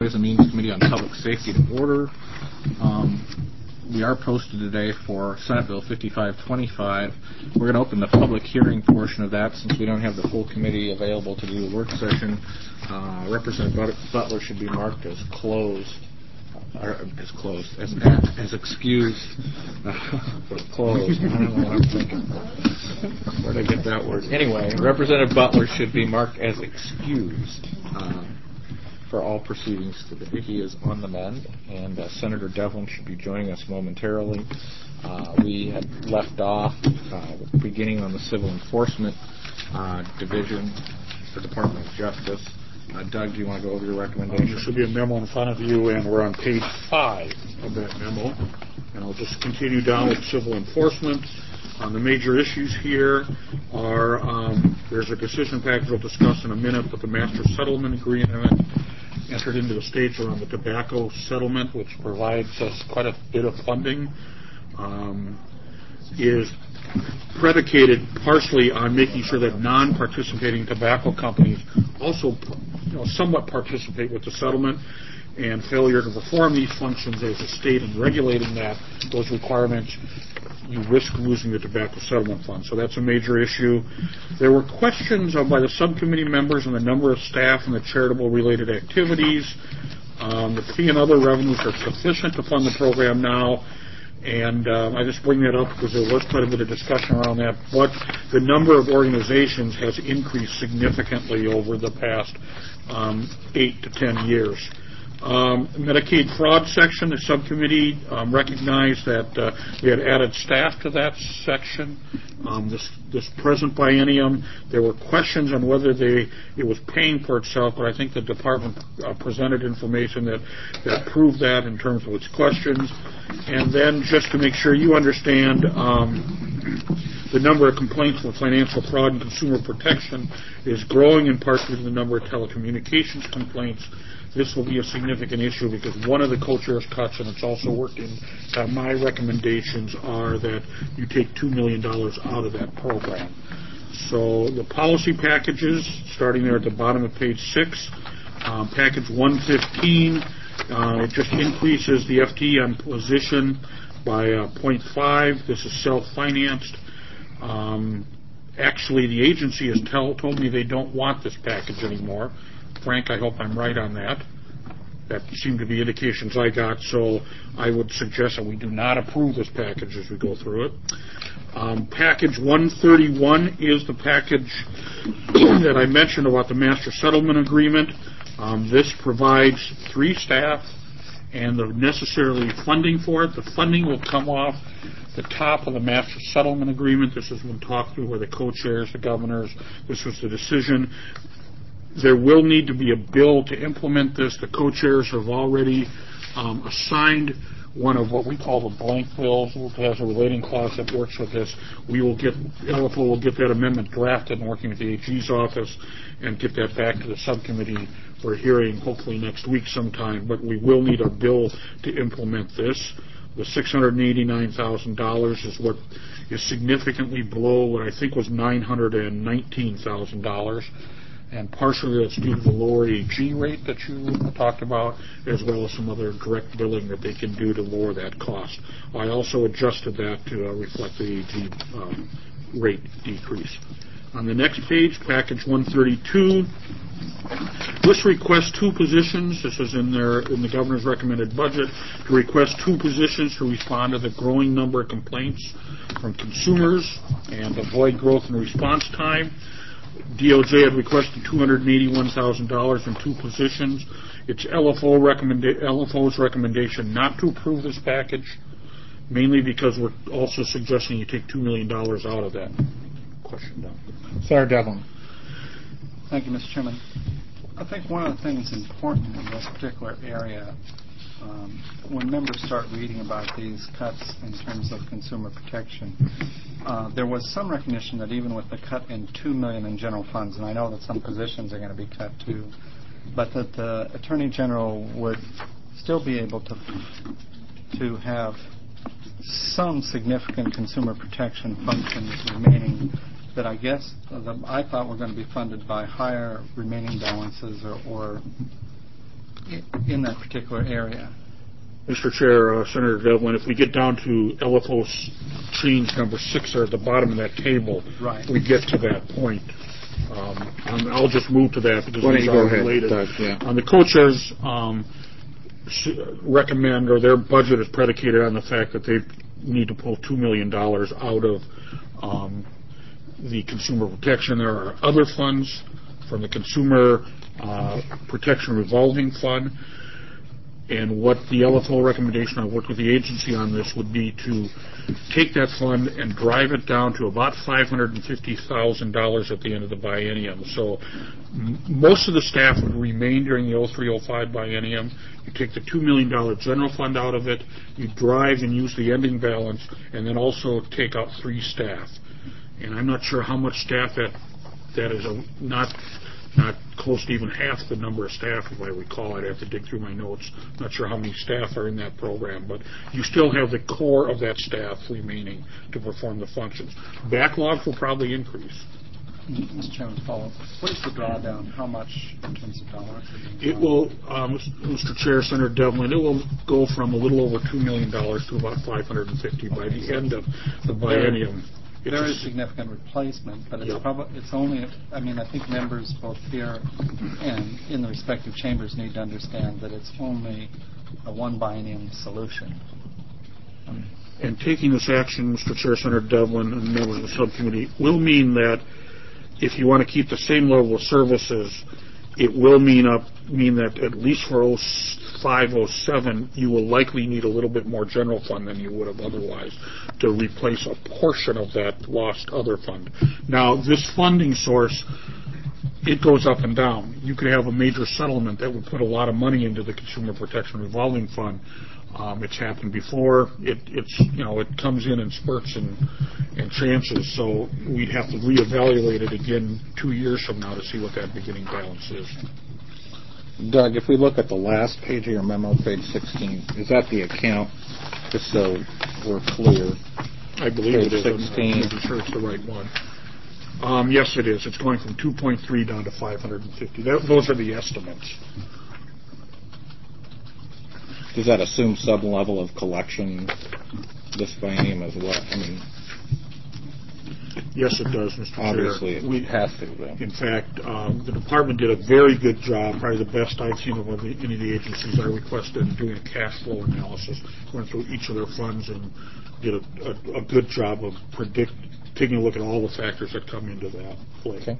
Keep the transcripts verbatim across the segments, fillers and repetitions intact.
Ways and Means Committee on Public Safety to order. Um, we are posted today for Senate Bill fifty-five twenty-five. We're going to open the public hearing portion of that since we don't have the full committee available to do the work session. Uh, Representative Butler should be marked as closed, or as closed, as as excused. For closed. I don't know what I'm thinking. Where did I get that word? Anyway, Representative Butler should be marked as excused Uh, for all proceedings today. He is on the mend, and uh, Senator Devlin should be joining us momentarily. Uh, we had left off uh, beginning on the Civil Enforcement uh, Division, the Department of Justice. Uh, Doug, do you want to go over your recommendation? Um, there should be a memo in front of you, and we're on page five of that memo. And I'll just continue down with civil enforcement. Um, the major issues here are um, there's a decision package we'll discuss in a minute, but the Master Settlement Agreement entered into the states around the tobacco settlement, which provides us quite a bit of funding, um, is predicated partially on making sure that non-participating tobacco companies also, you know, somewhat participate with the settlement. And failure to perform these functions as a state and regulating that, those requirements, you risk losing the tobacco settlement fund. So that's a major issue. There were questions uh, by the subcommittee members on the number of staff and the charitable related activities. Um, the fee and other revenues are sufficient to fund the program now. And um, I just bring that up because there was quite a bit of discussion around that. But the number of organizations has increased significantly over the past um, eight to ten years. Um, Medicaid fraud section, the subcommittee um, recognized that uh, we had added staff to that section. Um, this, this present biennium, there were questions on whether they it was paying for itself, but I think the department uh, presented information that, that proved that in terms of its questions. And then just to make sure you understand, um, the number of complaints for financial fraud and consumer protection is growing in part due to the number of telecommunications complaints. This will be a significant issue because one of the co-chairs cuts, and it's also working, uh, my recommendations are that you take two million dollars out of that program. So the policy packages, starting there at the bottom of page six, um, package one fifteen, uh, it just increases the F T E on position by uh, zero point five. This is self-financed. Um, actually, the agency has tell, told me they don't want this package anymore. Frank, I hope I'm right on that. That seemed to be indications I got, so I would suggest that we do not approve this package as we go through it. Um, package one thirty-one is the package that I mentioned about the Master Settlement Agreement. Um, this provides three staff and the necessary funding for it. The funding will come off the top of the Master Settlement Agreement. This has been talked through with the co-chairs, the governors. This was the decision. There will need to be a bill to implement this. The co-chairs have already um, assigned one of what we call the blank bills. It has a relating clause that works with this. We will get, L F O will get that amendment drafted and working with the A G's office and get that back to the subcommittee for hearing hopefully next week sometime. But we will need a bill to implement this. The six hundred eighty-nine thousand dollars is what is significantly below what I think was nine hundred nineteen thousand dollars. And partially that's due to the lower A G rate that you talked about, as well as some other direct billing that they can do to lower that cost. I also adjusted that to uh, reflect the A G um, rate decrease. On the next page, package one thirty-two, this requests two positions. This is in their in the governor's recommended budget to request two positions to respond to the growing number of complaints from consumers and avoid growth in response time. D O J had requested two hundred eighty-one thousand dollars in two positions. It's L F O recommenda- L F O's recommendation not to approve this package, mainly because we're also suggesting you take two million dollars out of that. Question down. Senator Devlin. Thank you, Mister Chairman. I think one of the things important in this particular area, um, when members start reading about these cuts in terms of consumer protection, uh, there was some recognition that even with the cut in two million dollars in general funds, and I know that some positions are going to be cut too, but that the Attorney General would still be able to to have some significant consumer protection functions remaining that I guess the, I thought were going to be funded by higher remaining balances or, or i- in that particular area. Mister Chair, uh, Senator Devlin, if we get down to L F O change number six there at the bottom of that table, Right. we get to that point. Um, and I'll just move to that because Why don't these you are go ahead, related. Doug, yeah. On the co-chairs um, s- recommend, or their budget is predicated on the fact that they need to pull two million dollars out of um, the consumer protection. There are other funds from the Consumer uh, Protection Revolving Fund. And what the L F O recommendation, I worked with the agency on this, would be to take that fund and drive it down to about five hundred fifty thousand dollars at the end of the biennium. So m- most of the staff would remain during the oh three oh five biennium. You take the two million dollars general fund out of it, you drive and use the ending balance, and then also take out three staff. And I'm not sure how much staff that that is a, not not close to even half the number of staff, if I recall. I'd have to dig through my notes. Not sure how many staff are in that program, but you still have the core of that staff remaining to perform the functions. Backlogs will probably increase. Mister Chairman, follow up. What is the drawdown? How much in terms of dollars? It will, um, Mister Chair, Senator Devlin, it will go from a little over two million dollars to about five hundred fifty by the end of the biennium. It's There a- is significant replacement, but it's Yep. probably, it's only, I mean, I think members both here and in the respective chambers need to understand that it's only a one biennium solution. Um, And taking this action, Mister Chair, Senator Devlin, and members of the subcommittee, will mean that if you want to keep the same level of services, it will mean up mean that at least for oh five oh seven, you will likely need a little bit more general fund than you would have otherwise to replace a portion of that lost other fund. Now, this funding source, it goes up and down. You could have a major settlement that would put a lot of money into the Consumer Protection Revolving Fund. Um, it's happened before. It, it's you know it comes in in spurts and, and chances. So we'd have to reevaluate it again two years from now to see what that beginning balance is. Doug, if we look at the last page of your memo, page sixteen, is that the account? Just so we're clear. I believe it is. Page sixteen. I'm not sure it's the right one. Um, yes, it is. It's going from two point three down to five hundred fifty. That, those are the estimates. Does that assume some level of collection this biennium as well? I mean, Yes, it does, Mister obviously Chair. it We, has to. Though. in fact, um, the department did a very good job, probably the best I've seen of the, any of the agencies I requested, in doing a cash flow analysis. Went through each of their funds and did a, a, a good job of predict, taking a look at all the factors that come into that play. Okay.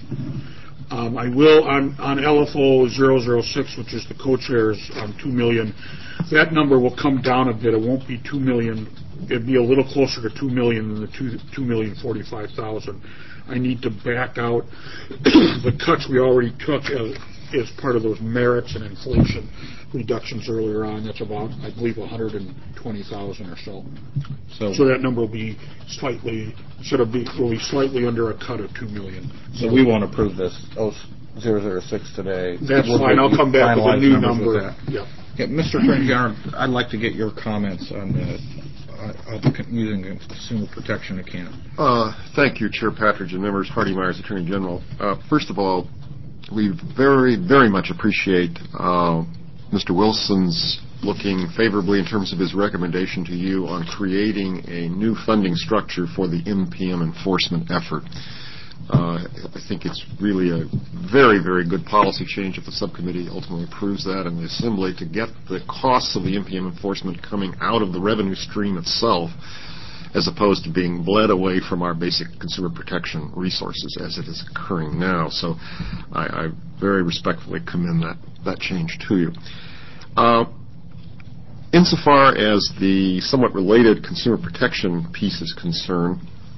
Um, I will, on, on L F O zero zero six, which is the co-chairs, um, two million dollars, that number will come down a bit. It won't be two million dollars. It'd be a little closer to two million dollars than the two, two million forty-five thousand. I need to back out the cuts we already took as, as part of those merits and inflation reductions earlier on. That's about, I believe, one hundred twenty thousand or so. So, So that number will be slightly, instead of be, will be slightly under a cut of two million dollars. so we won't approve this oh zero zero six today. That's We'll fine. get I'll you come back with a finalized new numbers with number. that. Yep. Yeah, Mister Frank, I'd like to get your comments on the uh, of the using the consumer protection account. Uh, thank you, Chair Patridge and members. Hardy Myers, Attorney General. Uh, first of all, we very, very much appreciate uh, Mister Wilson's looking favorably in terms of his recommendation to you on creating a new funding structure for the M P M enforcement effort. Uh, I think it's really a very, very good policy change if the subcommittee ultimately approves that and the Assembly to get the costs of the M P M enforcement coming out of the revenue stream itself as opposed to being bled away from our basic consumer protection resources as it is occurring now. So I, I very respectfully commend that, that change to you. Uh, insofar as the somewhat related consumer protection piece is concerned,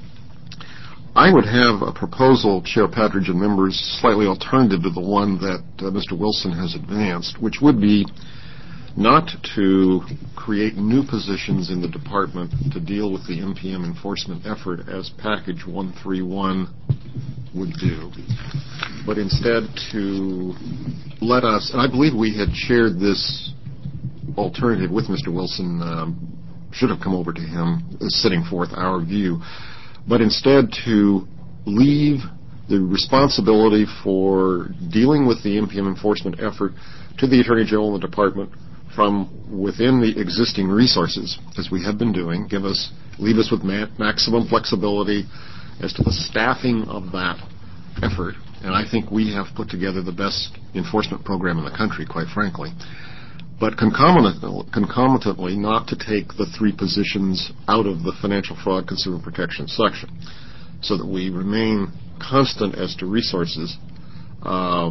I would have a proposal, Chair Patridge and members, slightly alternative to the one that uh, Mister Wilson has advanced, which would be not to create new positions in the department to deal with the M P M enforcement effort as Package one thirty-one would do, but instead to let us, and I believe we had shared this alternative with Mister Wilson, um, should have come over to him, setting forth our view, but instead to leave the responsibility for dealing with the N P M enforcement effort to the Attorney General and the Department from within the existing resources, as we have been doing, give us, leave us with ma- maximum flexibility as to the staffing of that effort. And I think we have put together the best enforcement program in the country, quite frankly. But concomitant, concomitantly, not to take the three positions out of the financial fraud consumer protection section, so that we remain constant as to resources, uh,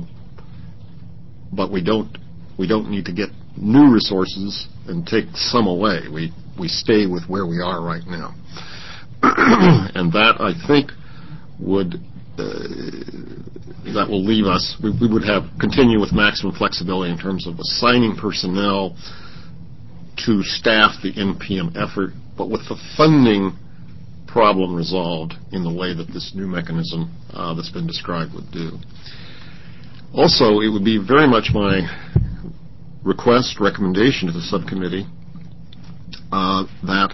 but we don't we don't need to get new resources and take some away. We we stay with where we are right now, and that I think would uh, that will leave us. We, we would have continue with maximum flexibility in terms of assigning personnel to staff the N P M effort, but with the funding problem resolved in the way that this new mechanism uh, that's been described would do. Also, it would be very much my request, recommendation to the subcommittee uh, that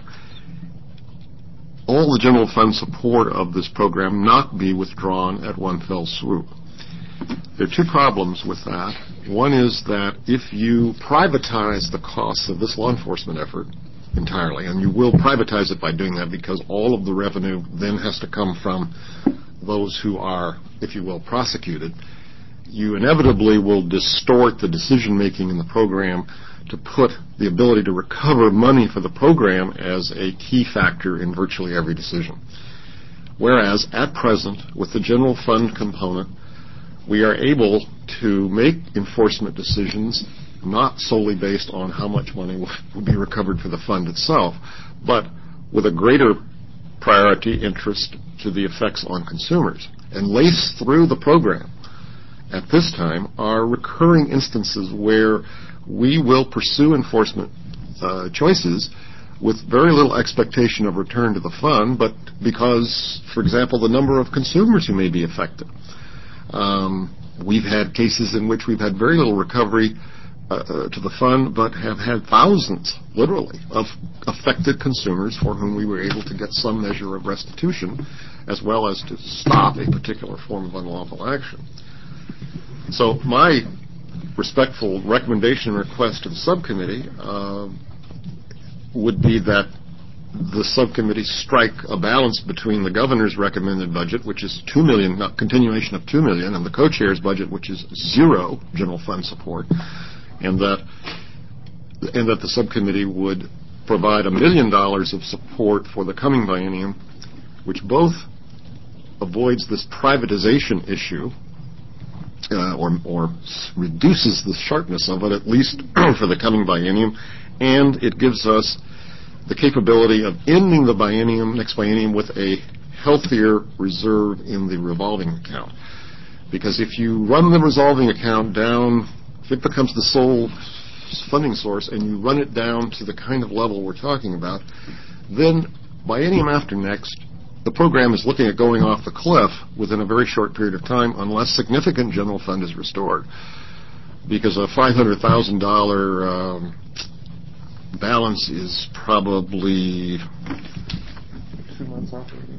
all the general fund support of this program not be withdrawn at one fell swoop. There are two problems with that. One is that if you privatize the costs of this law enforcement effort entirely, and you will privatize it by doing that because all of the revenue then has to come from those who are, if you will, prosecuted, you inevitably will distort the decision-making in the program to put the ability to recover money for the program as a key factor in virtually every decision. Whereas, at present, with the general fund component, we are able to make enforcement decisions not solely based on how much money will be recovered for the fund itself, but with a greater priority interest to the effects on consumers. And laced through the program at this time are recurring instances where we will pursue enforcement uh, choices with very little expectation of return to the fund, but because, for example, the number of consumers who may be affected. Um, we've had cases in which we've had very little recovery uh, uh, to the fund, but have had thousands, literally, of affected consumers for whom we were able to get some measure of restitution, as well as to stop a particular form of unlawful action. So my respectful recommendation and request to the subcommittee uh, would be that the subcommittee strike a balance between the governor's recommended budget, which is two million dollars, not continuation of two million dollars, and the co-chair's budget, which is zero general fund support, and that and that the subcommittee would provide a million dollars of support for the coming biennium, which both avoids this privatization issue, Uh, or, or reduces the sharpness of it, at least for the coming biennium, and it gives us the capability of ending the biennium, next biennium, with a healthier reserve in the revolving account. Because if you run the revolving account down, if it becomes the sole funding source, and you run it down to the kind of level we're talking about, then biennium after next, the program is looking at going off the cliff within a very short period of time unless significant general fund is restored. Because a five hundred thousand dollars um, balance is probably Two months operating.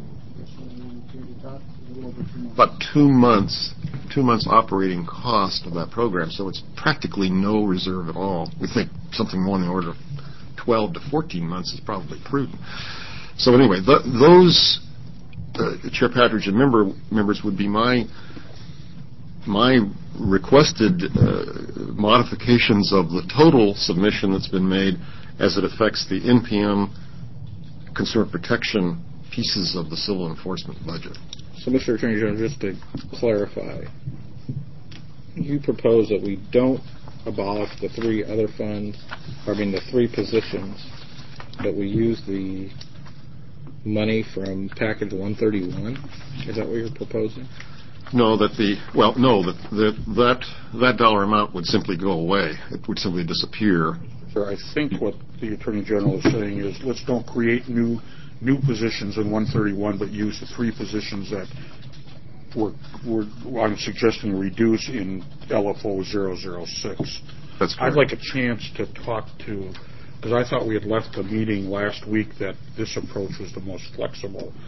about two months, two months operating cost of that program, so it's practically no reserve at all. We think something more in the order of twelve to fourteen months is probably prudent. So anyway, th- those Uh, Chair Patridge and member, members would be my my requested uh, modifications of the total submission that's been made as it affects the N P M consumer protection pieces of the civil enforcement budget. So, Mister Attorney General, just to clarify, you propose that we don't abolish the three other funds, I mean the three positions, but we use the money from package one thirty-one? Is that what you're proposing? No, that the, well, no, that that that, that dollar amount would simply go away. It would simply disappear. So I think what the Attorney General is saying is let's don't create new new positions in one thirty-one, but use the three positions that we're, we're I'm suggesting reduce in L F O zero zero six. That's correct. I'd like a chance to talk to, because I thought we had left the meeting last week that this approach was the most flexible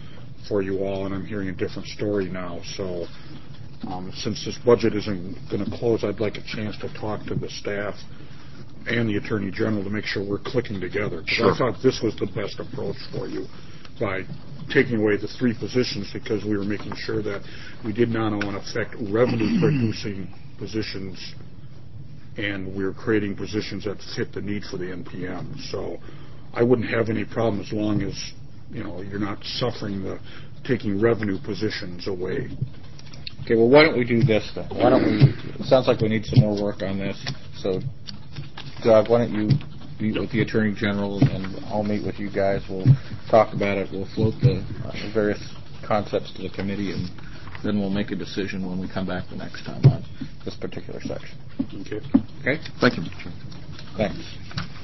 for you all, and I'm hearing a different story now. So um, since this budget isn't going to close, I'd like a chance to talk to the staff and the Attorney General to make sure we're clicking together. Sure. I thought this was the best approach for you by taking away the three positions, because we were making sure that we did not want to affect revenue-producing positions, and we were creating positions that fit the need for the N P M. So I wouldn't have any problem as long as, you know, you're not suffering the taking revenue positions away. Okay, well, why don't we do this then? Why don't we, it sounds like we need some more work on this, so Doug, why don't you meet with the Attorney General, and I'll meet with you guys. We'll talk about it. We'll float the uh, various concepts to the committee, and then we'll make a decision when we come back the next time on this particular section. Okay. Okay? Thank you, Mister Chairman. Thanks.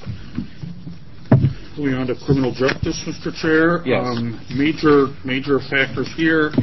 Moving on to criminal justice, Mister Chair. Yes. Um, major, major factors here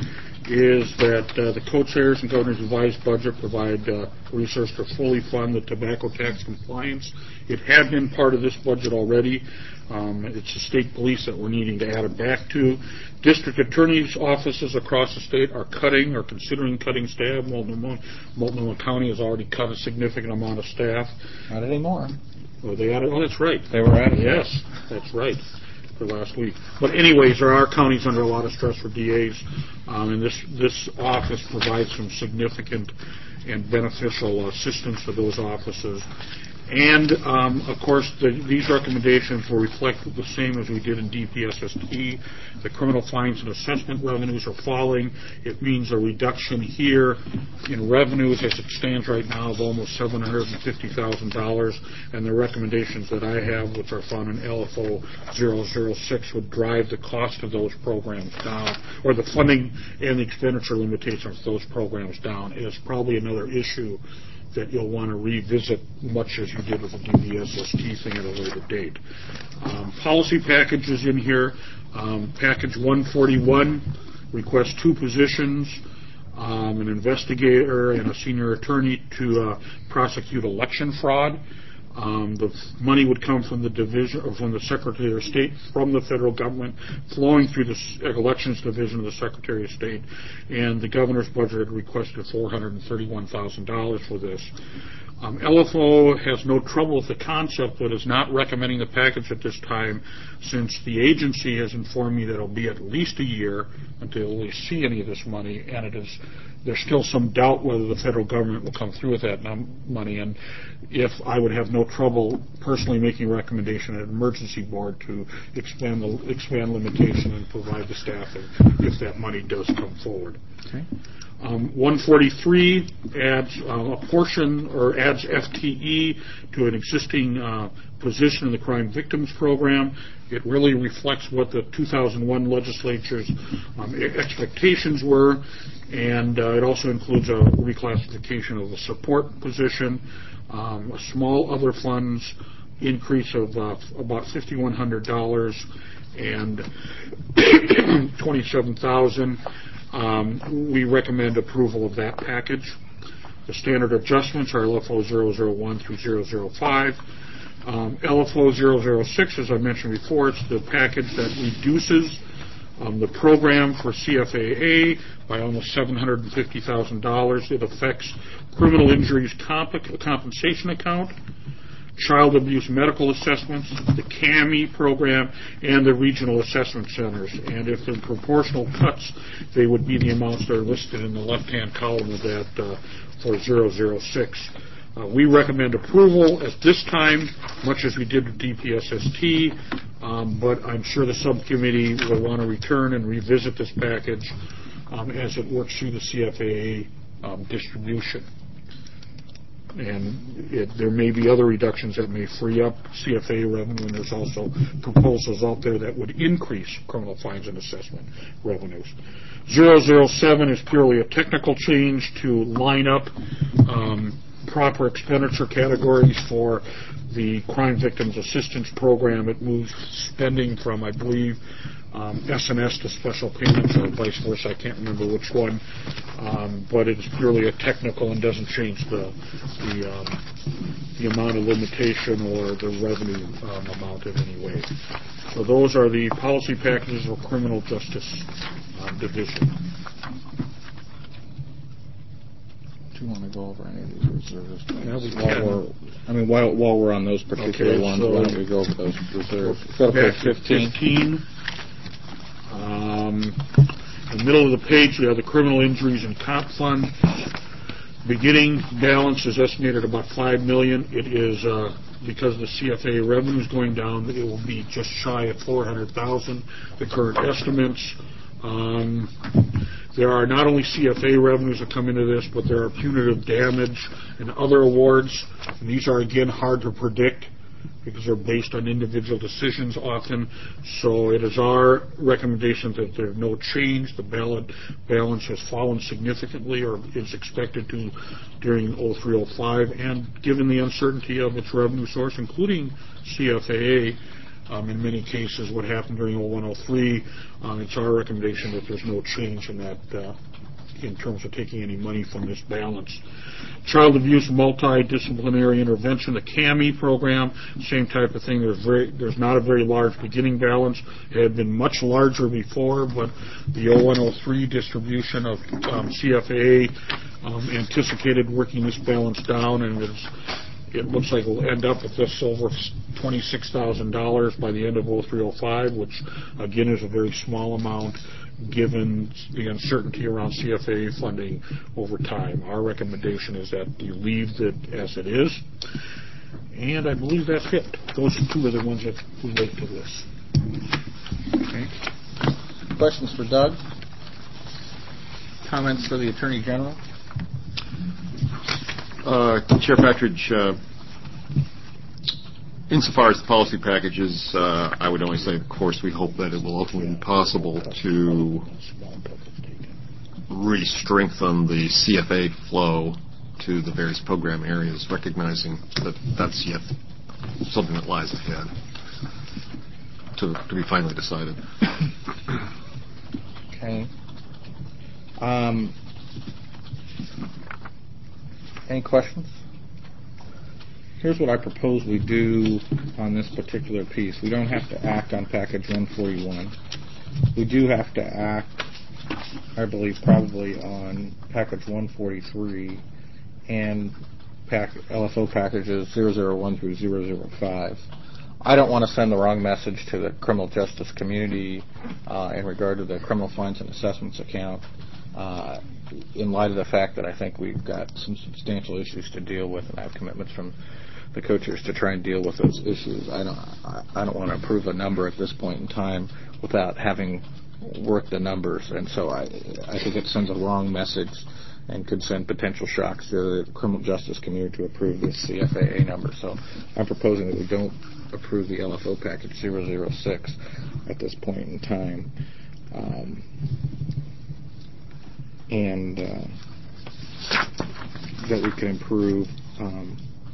is that uh, the co-chairs and governor's revised budget provide uh, resource to fully fund the tobacco tax compliance. It had been part of this budget already. Um, it's the state police that we're needing to add it back to. District attorneys' offices across the state are cutting or considering cutting staff. Multnomah, Multnomah County has already cut a significant amount of staff. Not anymore. Oh, they added. Oh, that's right. They were added. Yes, that's right. For last week. But anyways, there are counties under a lot of stress for D As, um, and this this office provides some significant and beneficial assistance to those offices. And, um, of course, the, these recommendations will reflect the same as we did in D P S S T. The criminal fines and assessment revenues are falling. It means a reduction here in revenues as it stands right now of almost seven hundred fifty thousand dollars. And the recommendations that I have, which are found in L F O zero zero six, would drive the cost of those programs down, or the funding and the expenditure limitations of those programs down. It is probably another issue that you'll want to revisit, much as you did with the D P S S T thing at a later date. Um, policy packages in here. Um, package one forty-one requests two positions, um, an investigator and a senior attorney to uh, prosecute election fraud. Um, the f- money would come from the division, or from the Secretary of State, from the federal government, flowing through the s- elections division of the Secretary of State, and the governor's budget had requested four hundred thirty-one thousand dollars for this. Um, L F O has no trouble with the concept, but is not recommending the package at this time, since the agency has informed me that it'll be at least a year until we see any of this money, and it is there's still some doubt whether the federal government will come through with that num- money. And if I would have no trouble personally making a recommendation at an emergency board to expand the expand limitation and provide the staff if, if that money does come forward. Okay. Um, one forty-three adds uh, a portion or adds F T E to an existing uh, position in the Crime Victims Program. It really reflects what the two thousand one legislature's um, expectations were, and uh, it also includes a reclassification of the support position, um, a small other funds increase of uh, about five thousand one hundred dollars, and twenty-seven thousand dollars. Um, we recommend approval of that package. The standard adjustments are L F O zero zero one through zero zero five. Um, L F O zero zero six, as I mentioned before, it's the package that reduces um, the program for C F A A by almost seven hundred fifty thousand dollars. It affects criminal injuries comp- compensation account, child abuse medical assessments, the C A M I program, and the regional assessment centers. And if they're proportional cuts, they would be the amounts that are listed in the left-hand column of that uh, for zero zero six. Uh, we recommend approval at this time, much as we did with D P S S T, um, but I'm sure the subcommittee will want to return and revisit this package um, as it works through the C F A A um, distribution. And it, there may be other reductions that may free up C F A revenue, and there's also proposals out there that would increase criminal fines and assessment revenues. zero zero seven is purely a technical change to line up um, proper expenditure categories for the Crime Victims Assistance Program. It moves spending from, I believe, um, S and S to special payments, or vice versa. I can't remember which one, um, but it is purely a technical and doesn't change the the, um, the amount of limitation or the revenue um, amount in any way. So those are the policy packages for criminal justice uh, um, division. Do you want to go over any of these reserves? Yeah, we while can. we're, I mean, while, while we're on those particular Okay, ones, so why don't we go over those reserves? Go to Back page to fifteen. fifteen. Um, in the middle of the page, we have the criminal injuries and comp fund. Beginning balance is estimated about five million dollars. It is, uh, because the C F A revenue is going down, it will be just shy of four hundred thousand dollars, the current estimates. Um, there are not only C F A revenues that come into this, but there are punitive damage and other awards. And these are, again, hard to predict because they're based on individual decisions often. So it is our recommendation that there's no change. The ballot balance has fallen significantly, or is expected to, during oh three oh five. And given the uncertainty of its revenue source, including C F A A, Um, in many cases, what happened during oh one oh three, um, it's our recommendation that there's no change in that, uh, in terms of taking any money from this balance. Child abuse multidisciplinary intervention, the C A M I program, same type of thing. There's very, there's not a very large beginning balance. It had been much larger before, but the oh one oh three distribution of um, C F A A um, anticipated working this balance down, and it's It looks like we'll end up with just over twenty-six thousand dollars by the end of oh three oh five, which, again, is a very small amount given the uncertainty around C F A A funding over time. Our recommendation is that you leave it as it is. And I believe that's it. Those are two of the ones that relate to this. Okay. Questions for Doug? Comments for the Attorney General? Uh, Chair Patridge, uh, insofar as the policy packages, uh, I would only say, of course, we hope that it will ultimately be possible to really strengthen the C F A flow to the various program areas, recognizing that that's yet something that lies ahead to, to be finally decided. Okay. Um, any questions? Here's what I propose we do on this particular piece. We don't have to act on package one forty-one. We do have to act, I believe, probably on package one forty-three and pack, L F O packages zero zero one through zero zero five. I don't want to send the wrong message to the criminal justice community uh, in regard to the criminal fines and assessments account. Uh, in light of the fact that I think we've got some substantial issues to deal with, and I have commitments from the co-chairs to try and deal with those issues. I don't, I, I don't want to approve a number at this point in time without having worked the numbers, and so I, I think it sends a wrong message and could send potential shocks to the criminal justice community to approve this C F A A number. So I'm proposing that we don't approve the L F O package zero zero six at this point in time. Um, and uh, that we can improve. Um,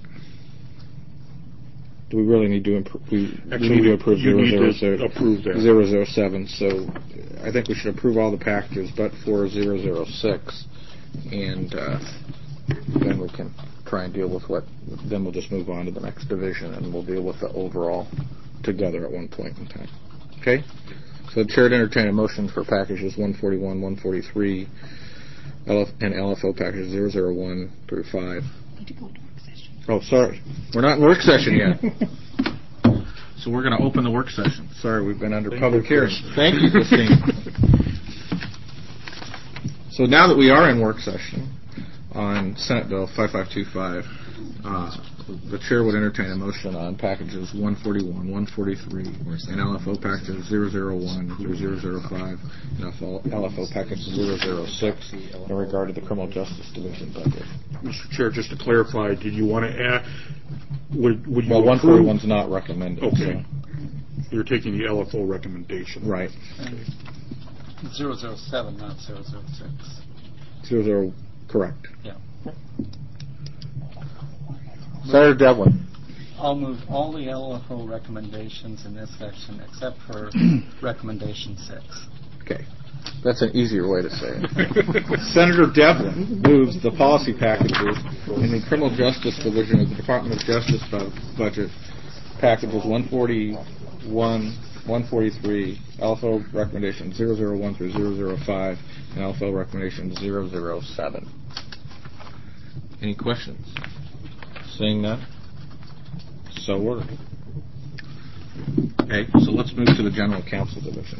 do we really need to improve? We, Actually, we need to approve you need to zero zero approve that. zero zero seven. So I think we should approve all the packages, but for zero zero six, and uh, then we can try and deal with what. Then we'll just move on to the next division, and we'll deal with the overall together at one point in time. Okay. So the chair to entertain a motion for packages one forty-one, one forty-three, L F, and L F O packages zero zero one through five. Need to go into work session. Oh, sorry. We're not in work session yet. So we're going to open the work session. Sorry, we've been under Thank public you, hearing. Chris. Thank you, Christine. So now that we are in work session on Senate Bill five five two five, uh, the chair would entertain a motion on packages one forty-one, one forty-three, and L F O packages zero zero one through zero zero five, and L F O package zero zero six in regard to the criminal justice division budget. Mister Chair, just to clarify, did you want to add, would, would you Well, one approve? forty-one's not recommended. Okay. So. You're taking the L F O recommendation. Right. zero zero seven, not zero zero six. Zero zero, correct. Yeah. Senator Devlin. I'll move all the L F O recommendations in this section except for recommendation six. Okay. That's an easier way to say it. Senator Devlin moves the policy packages in the criminal justice division of the Department of Justice bu- budget, packages one forty-one one forty-three, L F O recommendation zero zero one through zero zero five, and L F O recommendation zero zero seven. Any questions? Seeing none? So ordered. Okay, so let's move to the General Counsel Division.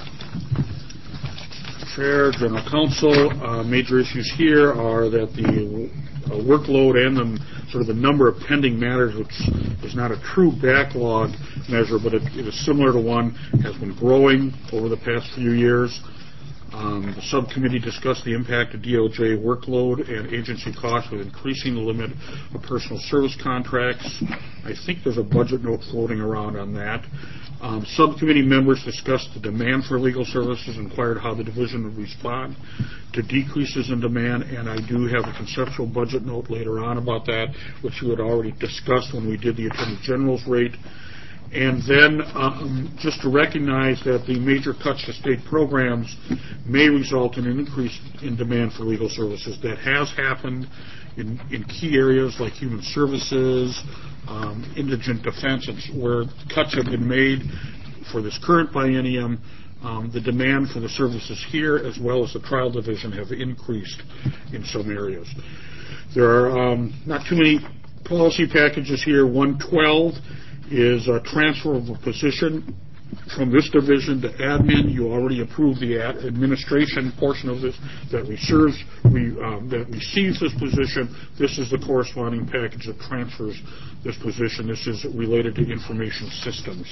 Chair, General Counsel, uh, major issues here are that the uh, workload and the sort of the number of pending matters, which is not a true backlog measure, but it, it is similar to one, has been growing over the past few years. Um, the subcommittee discussed the impact of D O J workload and agency costs with increasing the limit of personal service contracts. I think there's a budget note floating around on that. Um, subcommittee members discussed the demand for legal services, inquired how the division would respond to decreases in demand, and I do have a conceptual budget note later on about that, which you had already discussed when we did the Attorney General's rate. And then um, just to recognize that the major cuts to state programs may result in an increase in demand for legal services. That has happened in, in key areas like human services, um, indigent defense, where cuts have been made for this current biennium. Um, the demand for the services here, as well as the trial division, have increased in some areas. There are um, not too many policy packages here. one twelve is a transfer of a position from this division to admin. You already approved the ad administration portion of this that reserves, we, um, that receives this position. This is the corresponding package that transfers this position. This is related to information systems.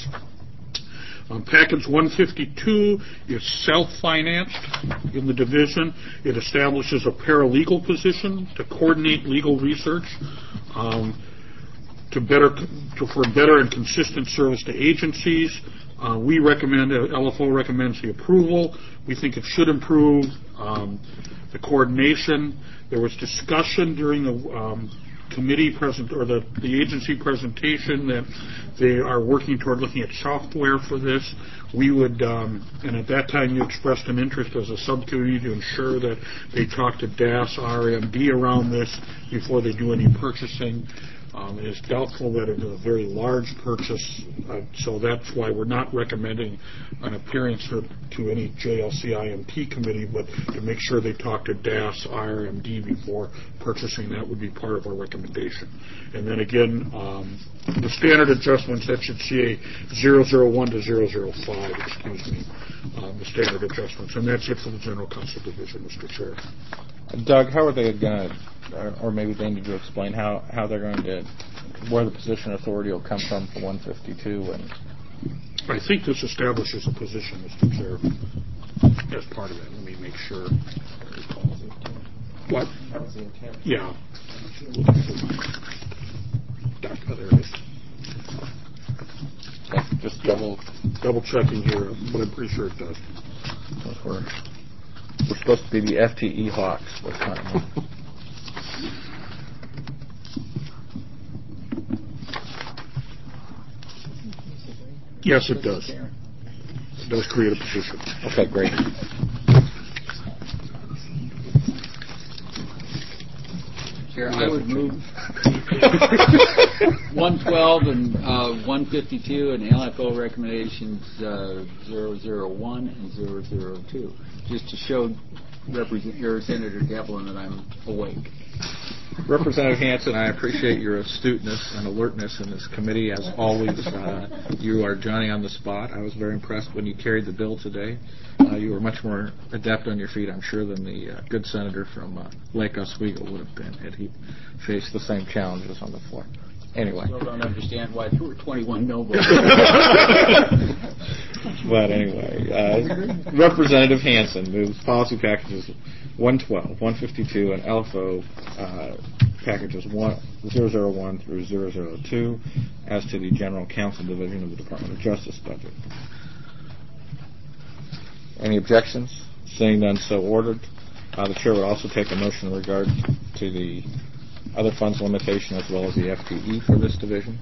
Um, package one fifty-two is self-financed in the division. It establishes a paralegal position to coordinate legal research. Um, To better, to, for better and consistent service to agencies. Uh, we recommend, uh, L F O recommends the approval. We think it should improve um, the coordination. There was discussion during the um, committee present, or the, the agency presentation, that they are working toward looking at software for this. We would, um, and at that time you expressed an interest as a subcommittee to ensure that they talk to D A S, R M D around this before they do any purchasing. Um, it is doubtful that it is a very large purchase, uh, so that's why we're not recommending an appearance for, to any J L C I M T committee, but to make sure they talk to D A S, R M D before purchasing. That would be part of our recommendation. And then again, um, the standard adjustments, that should see a zero zero one to zero zero five, excuse me, um, the standard adjustments. And that's it for the General Counsel Division, Mister Chair. Doug, how are they going to, or maybe they need to explain how, how they're going to, where the position authority will come from for one fifty-two? And I think this establishes a position, Mister Chair, as part of it. Let me make sure. What? That was the intent. Yeah. Oh, there it is. Okay, just double, double checking here, but I'm pretty sure it does. We're, we're supposed to be the F T E Hawks this time. Yes, it does. It does create a position. Okay, great. Chair, I would move one twelve and uh, one fifty-two and L F O recommendations uh, zero zero one and zero zero two, just to show Representative Senator Devlin that I'm awake. Representative Hanson, I appreciate your astuteness and alertness in this committee. As always, uh, you are Johnny on the spot. I was very impressed when you carried the bill today. Uh, you were much more adept on your feet, I'm sure, than the uh, good senator from uh, Lake Oswego would have been had he faced the same challenges on the floor. Anyway. I still don't understand why there were twenty-one no votes. But anyway, uh, Representative Hanson moves policy packages one twelve, one fifty-two, and L F O uh, packages zero zero one through zero zero two as to the General Counsel Division of the Department of Justice budget. Any objections? Seeing none, so ordered. Uh, the chair would also take a motion in regard to the other funds limitation as well as the F T E for this division.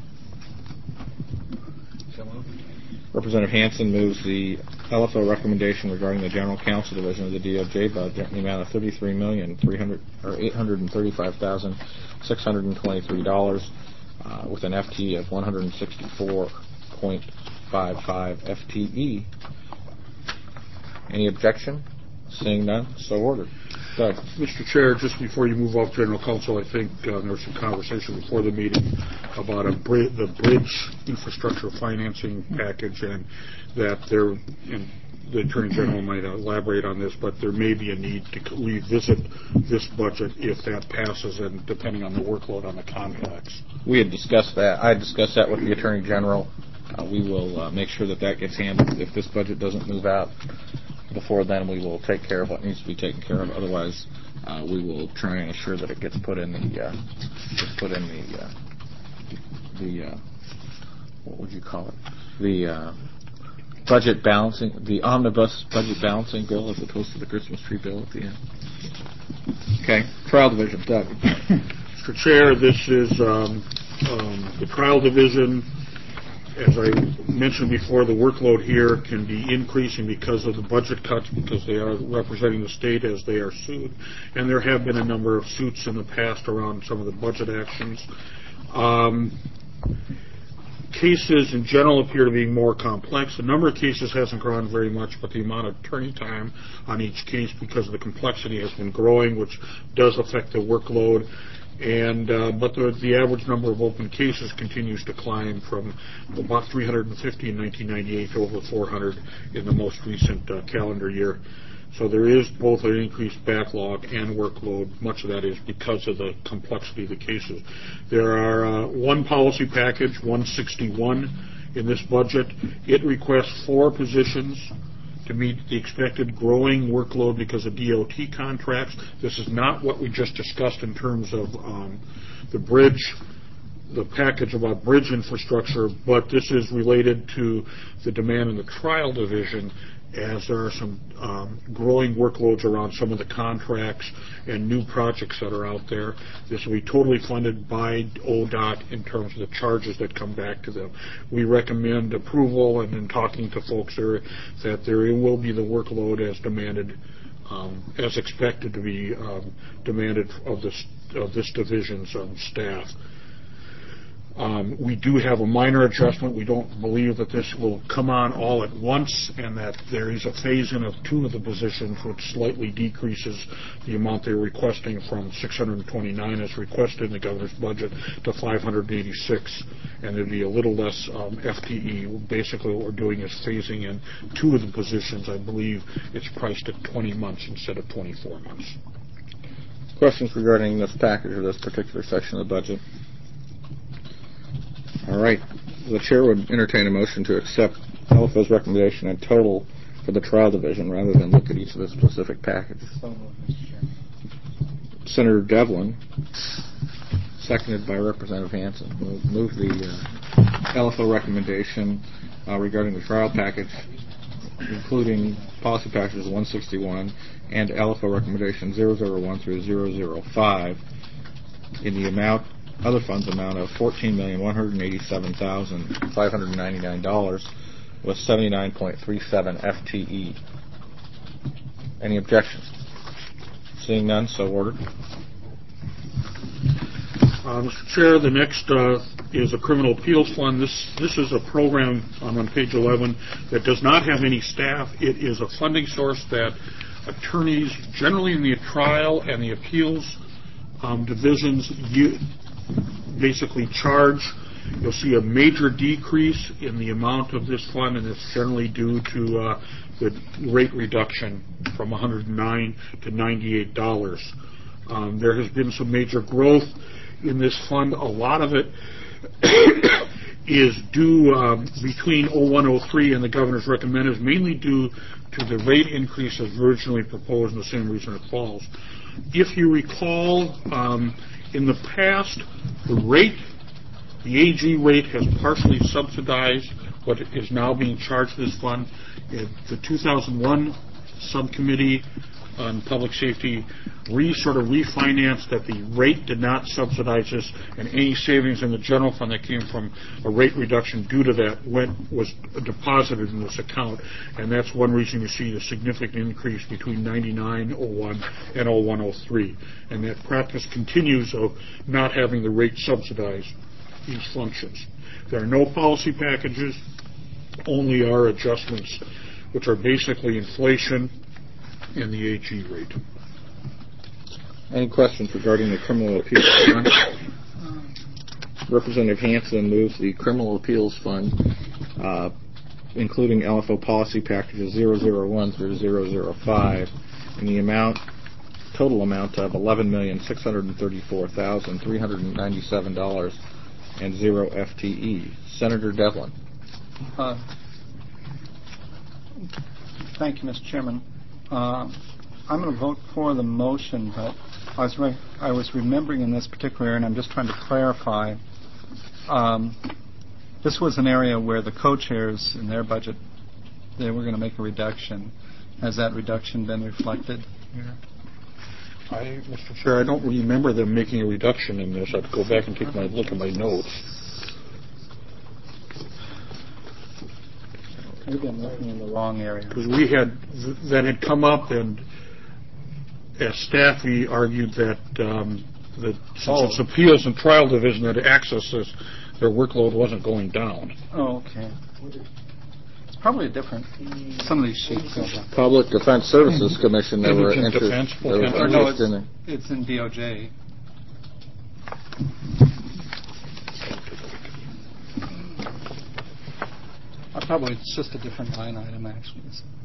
Representative Hanson moves the L F O recommendation regarding the General Counsel Division of the D O J budget in the amount of thirty-three million three hundred or eight hundred thirty-five thousand six hundred twenty-three dollars uh, with an F T E of one hundred sixty-four point five five F T E. Any objection? Seeing none, so ordered. Doug. Mister Chair, just before you move off General Counsel, I think uh, there was some conversation before the meeting about a bri- the bridge infrastructure financing package, and that there, and the Attorney General might elaborate on this, but there may be a need to revisit this budget if that passes, and depending on the workload on the contracts. We had discussed that. I discussed that with the Attorney General. Uh, we will uh, make sure that that gets handled. If this budget doesn't move out before then, we will take care of what needs to be taken care of. Otherwise, uh, we will try and ensure that it gets put in the uh, gets put in the uh, the uh, what would you call it? The uh, budget balancing, the omnibus budget balancing bill, as opposed to the Christmas tree bill at the end. Okay, trial division, Doug. Mister Chair, this is um, um, the trial division. As I mentioned before, the workload here can be increasing because of the budget cuts, because they are representing the state as they are sued. And there have been a number of suits in the past around some of the budget actions. Um, cases in general appear to be more complex. The number of cases hasn't grown very much, but the amount of attorney time on each case, because of the complexity, has been growing, which does affect the workload. And uh, but the, the average number of open cases continues to climb from about three hundred fifty in nineteen ninety-eight to over four hundred in the most recent uh, calendar year. So there is both an increased backlog and workload. Much of that is because of the complexity of the cases. There are uh, one policy package, one sixty-one, in this budget. It requests four positions to meet the expected growing workload because of D O T contracts. This is not what we just discussed in terms of um, the bridge, the package about bridge infrastructure, but this is related to the demand in the trial division, as there are some um, growing workloads around some of the contracts and new projects that are out there. This will be totally funded by O D O T in terms of the charges that come back to them. We recommend approval, and in talking to folks there, that there will be the workload as demanded, um, as expected to be um, demanded of this, of this division's um, staff. Um, we do have a minor adjustment. We don't believe that this will come on all at once, and that there is a phase-in of two of the positions, which slightly decreases the amount they're requesting from six hundred twenty-nine as requested in the governor's budget to five hundred eighty-six, and there'd be a little less um, F T E. Basically, what we're doing is phasing in two of the positions. I believe it's priced at twenty months instead of twenty-four months. Questions regarding this package or this particular section of the budget? All right. The chair would entertain a motion to accept L F O's recommendation in total for the trial division rather than look at each of the specific packages. So moved, Mister Chairman. Senator Devlin, seconded by Representative Hansen, will move the uh, L F O recommendation uh, regarding the trial package, including policy packages one sixty-one and L F O recommendation zero zero one through zero zero five in the amount other funds amount of fourteen million one hundred eighty-seven thousand five hundred ninety-nine dollars with seventy-nine point three seven F T E. Any objections? Seeing none, so ordered. Uh, Mister Chair, the next uh, is a criminal appeals fund. This this is a program um, on page eleven that does not have any staff. It is a funding source that attorneys, generally in the trial and the appeals um, divisions, u- basically charge. You'll see a major decrease in the amount of this fund, and it's generally due to uh, the rate reduction from one hundred nine to ninety-eight dollars. Um, there has been some major growth in this fund. A lot of it is due um, between oh one oh three and the governor's recommended, mainly due to the rate increase as originally proposed, and the same reason it falls. If you recall, um, in the past, the rate, the A G rate, has partially subsidized what is now being charged to this fund. It, the two thousand one subcommittee on public safety re sort of refinanced that the rate did not subsidize this, and any savings in the general fund that came from a rate reduction due to that went was deposited in this account, and that's one reason you see the significant increase between ninety-nine oh one and oh one oh three, and that practice continues of not having the rate subsidized. these functions. There are no policy packages, only are adjustments, which are basically inflation and the A G rate. Any questions regarding the criminal appeals fund? Representative Hanson moves the criminal appeals fund, uh, including L F O policy packages zero zero one through zero zero five, in the amount, total amount of eleven million six hundred thirty-four thousand three hundred ninety-seven dollars and zero F T E. Senator Devlin. Uh, thank you, Mister Chairman. Uh, I'm going to vote for the motion, but I was re- I was remembering in this particular area, and I'm just trying to clarify. Um, this was an area where the co-chairs in their budget, they were going to make a reduction. Has that reduction been reflected here? I, Mister Chair, I don't remember them making a reduction in this. I have to go back and take my look at my notes. Maybe I'm looking in the wrong area. Because we had, that had come up, and as staff, we argued that, um, that since Oh. it's appeals and trial division that access this, their workload wasn't going down. Oh, okay. It's probably a different, some of these sheets. Public Defense Services Commission, there were Indigent interest, Defense there was Potential. Or no, interest in it's, it. it's in D O J. Uh, probably it's just a different line item, actually.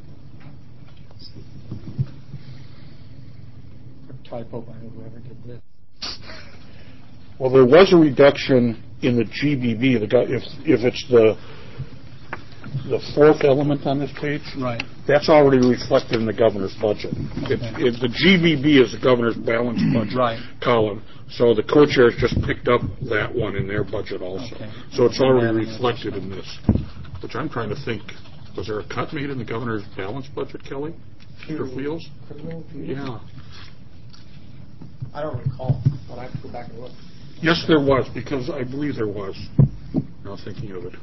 A typo by whoever did this. Well, there was a reduction in the G B B, the, go- if, if it's the, the fourth element on this page. Right. That's already reflected in the governor's budget. It, Okay. it, the G B B is the governor's balanced budget Right. column, so the co-chairs just picked up that one in their budget also. Okay. So it's already Yeah, reflected in this, which I'm trying to think, was there a cut made in the governor's balanced budget, Kelly? For Fields? Yeah. I don't recall, but I have to go back and look. Yes, there was, because I believe there was. Now thinking of it.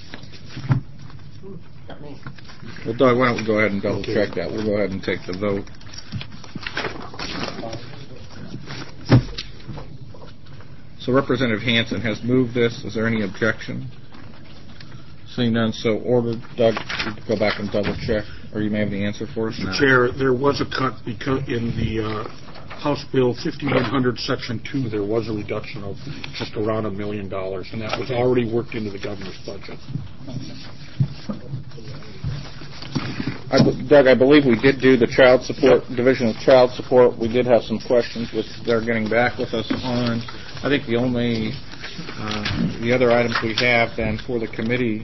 Got me. Well, Doug, why don't we go ahead and double Okay. check that? We'll go ahead and take the vote. So Representative Hanson has moved this. Is there any objection? Seeing none, so ordered. Doug, you can go back and double check, or you may have the answer for us now. Chair, there was a cut because in the uh, House Bill fifty-one hundred, Section two, there was a reduction of just around a million dollars, and that was already worked into the governor's budget. I be- Doug, I believe we did do the child support, Division of Child Support. We did have some questions, which they're getting back with us on. I think the only, uh, the other items we have then for the committee,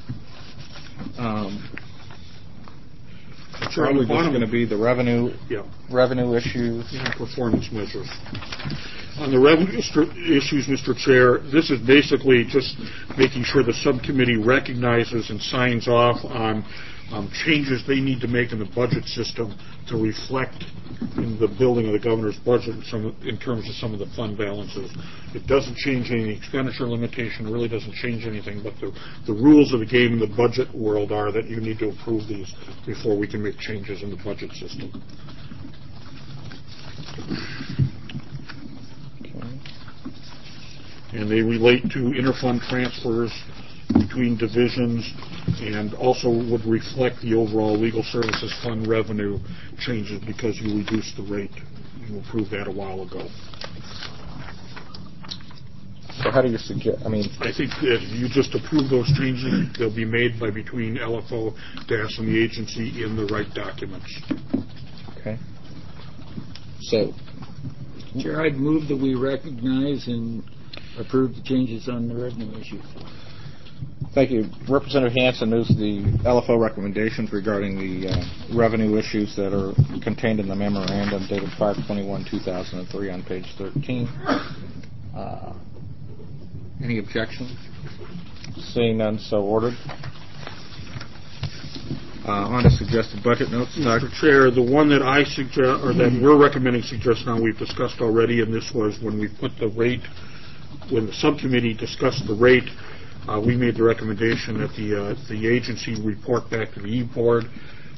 um, Chair, on probably the just bottom- going to be the revenue, Yeah. revenue issues. and performance measures. On the revenue stru- issues, Mister Chair, this is basically just making sure the subcommittee recognizes and signs off on um, changes they need to make in the budget system to reflect in the building of the governor's budget in, some, in terms of some of the fund balances. It doesn't change any expenditure limitation, really doesn't change anything, but the, the rules of the game in the budget world are that you need to approve these before we can make changes in the budget system. And they relate to interfund transfers between divisions and also would reflect the overall legal services fund revenue changes because you reduced the rate. You approved that a while ago. So how do you suggest, I mean, I think if you just approve those changes, they'll be made by between L F O, D A S, and the agency in the right documents. okay. So, Chair, I'd move that we recognize and approve the changes on the revenue issues. thank you. Representative Hanson moves the L F O recommendations regarding the uh, revenue issues that are contained in the memorandum dated five twenty-one two thousand three on page thirteen. Uh, any objection? Seeing none, so ordered. Uh, on to suggested budget notes, Doug. Mister Chair, the one that I suggest, or that we're recommending suggest now, we've discussed already, and this was when we put the rate, when the subcommittee discussed the rate, uh, we made the recommendation that the uh, the agency report back to the E-Board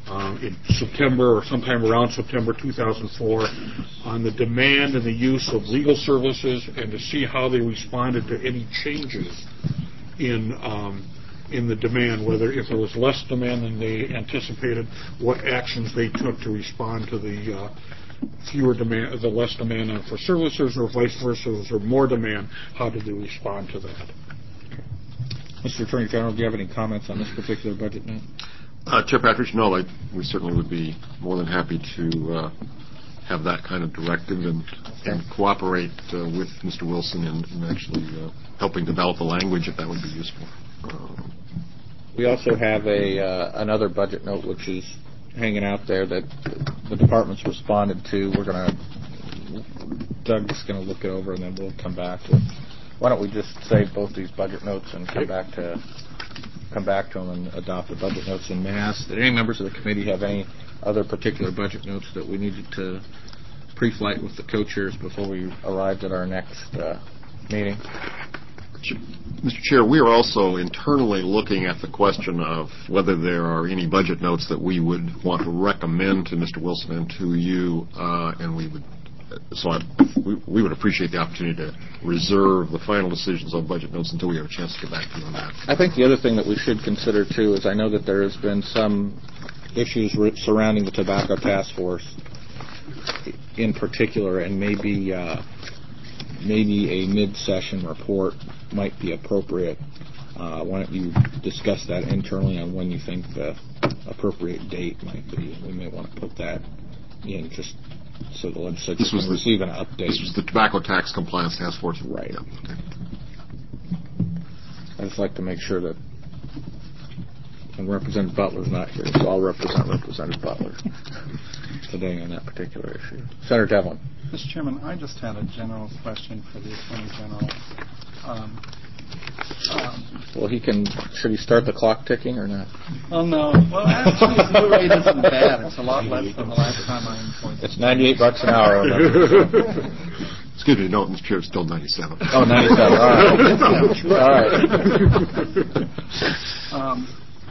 uh, in September or sometime around September two thousand four on the demand and the use of legal services and to see how they responded to any changes in um, in the demand, whether if there was less demand than they anticipated, what actions they took to respond to the uh, fewer demand, the less demand on for services, or vice versa, was there more demand? How did they respond to that? Mister Attorney General, do you have any comments on this particular budget now? Uh, Chair Patridge, no, I, we certainly would be more than happy to uh, have that kind of directive and, and cooperate uh, with Mister Wilson in, in actually uh, helping develop the language if that would be useful. Uh, we also have a uh, another budget note which is hanging out there that the department's responded to. We're going to, Doug's going to look it over and then we'll come back to it. Why don't we just save both these budget notes and come back to come back to them and adopt the budget notes in mass? Did any members of the committee have any other particular budget notes that we needed to pre-flight with the co-chairs before we arrived at our next uh, meeting? Mister Chair, we are also internally looking at the question of whether there are any budget notes that we would want to recommend to Mister Wilson and to you, uh, and we would so I, we, we would appreciate the opportunity to reserve the final decisions on budget notes until we have a chance to get back to you on that. I think the other thing that we should consider, too, is I know that there has been some issues re- surrounding the Tobacco Task Force in particular, and maybe uh, maybe a mid-session report might be appropriate. Uh, why don't you discuss that internally on when you think the appropriate date might be? We may want to put that in just so the legislature this was can receive an update. This was the Tobacco Tax Compliance Task Force. Right. Yeah. Okay. I'd just like to make sure that, and Representative Butler's not here, so I'll represent Representative Butler today on that particular issue. Senator Devlin. Mister Chairman, I just had a general question for the Attorney General. Um, um, well, he can. Should he start the clock ticking or not? Oh no. Well, actually, his new rate isn't bad. It's a lot less than the last time I employed. It's ninety-eight bucks an hour. Excuse me, no, Mister Chair, it's still ninety-seven. Oh, ninety-seven. All right. All right. Um,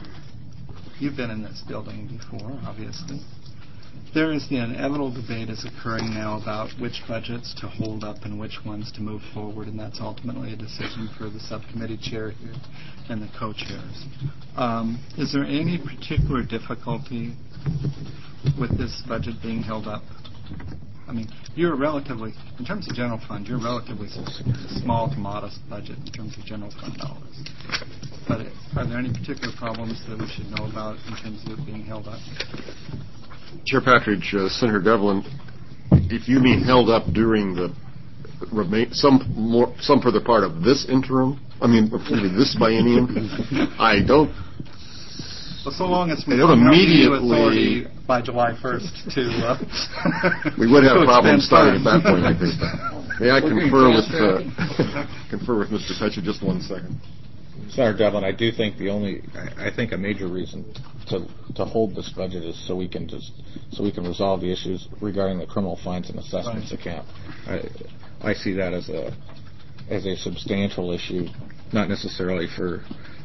you've been in this building before, obviously. There is the inevitable debate is occurring now about which budgets to hold up and which ones to move forward, and that's ultimately a decision for the subcommittee chair here and the co-chairs. Um, is there any particular difficulty with this budget being held up? I mean, you're a relatively, in terms of general fund, you're a relatively small to modest budget in terms of general fund dollars. But are there any particular problems that we should know about in terms of it being held up? Chair Patridge, uh, Senator Devlin, if you mean held up during the remain some more some further part of this interim, I mean this biennium, I don't. Well, so long as we I don't don't immediately immediately by July first to uh, we would have to problems expend starting at that funds. point, I think. May I confer with uh, confer with Mister Petcher just one second? Senator Devlin, I do think the only, I, I think a major reason to to hold this budget is so we can just so we can resolve the issues regarding the criminal fines and assessments Right. account. I, I see that as a as a substantial issue, not necessarily for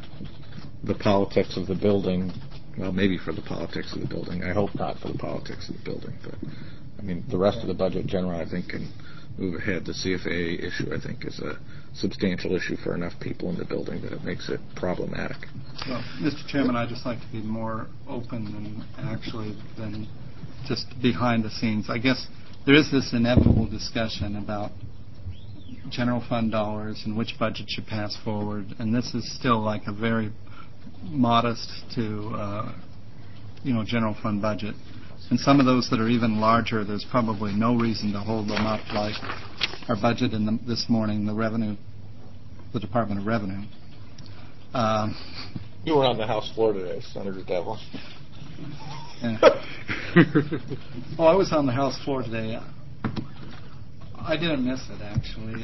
the politics of the building. Well, maybe for the politics of the building. I hope not for the politics of the building, but I mean the rest of the budget, generally, I think can move ahead. The C F A issue, I think, is a substantial issue for enough people in the building that it makes it problematic. Well, Mister Chairman, I'd just like to be more open than actually than just behind the scenes. I guess there is this inevitable discussion about general fund dollars and which budget should pass forward, and this is still like a very modest to uh, you know general fund budget. And some of those that are even larger, there's probably no reason to hold them up, like our budget in the, this morning, the revenue, the Department of Revenue. Um, You were on the House floor today, Senator Devlin. yeah. Oh, I was on the House floor today. I didn't miss it, actually.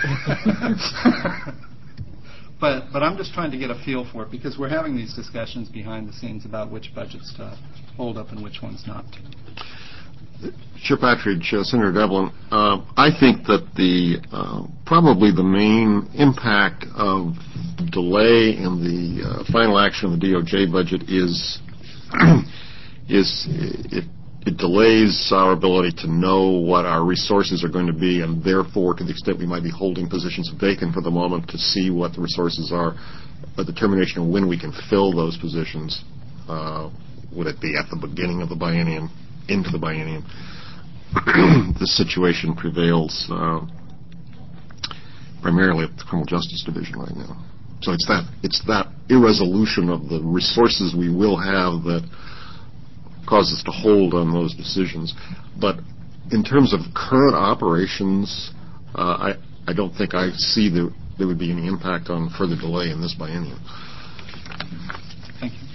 Uh, but but I'm just trying to get a feel for it, because we're having these discussions behind the scenes about which budgets to hold up and which ones not to. Chair Patridge, uh, Senator Devlin, uh, I think that the uh, probably the main impact of delay in the uh, final action of the D O J budget is is it, it delays our ability to know what our resources are going to be, and therefore, to the extent we might be holding positions vacant for the moment, to see what the resources are, a determination of when we can fill those positions. Uh, would it be at the beginning of the biennium, into the biennium? This situation prevails uh, primarily at the Criminal Justice Division right now. So it's that it's that irresolution of the resources we will have that causes us to hold on those decisions. But in terms of current operations, uh, I I don't think I see that there would be any impact on further delay in this biennium. Thank you.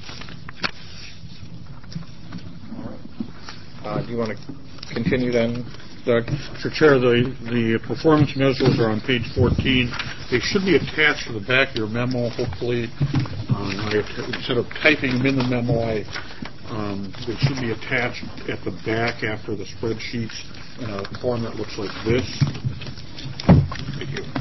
Uh, do you want to continue then, Doug? Mister Chair, the, the performance measures are on page fourteen. They should be attached to the back of your memo, hopefully. Um, I, instead of typing them in the memo, I, um, they should be attached at the back after the spreadsheets in a form that looks like this. Thank you.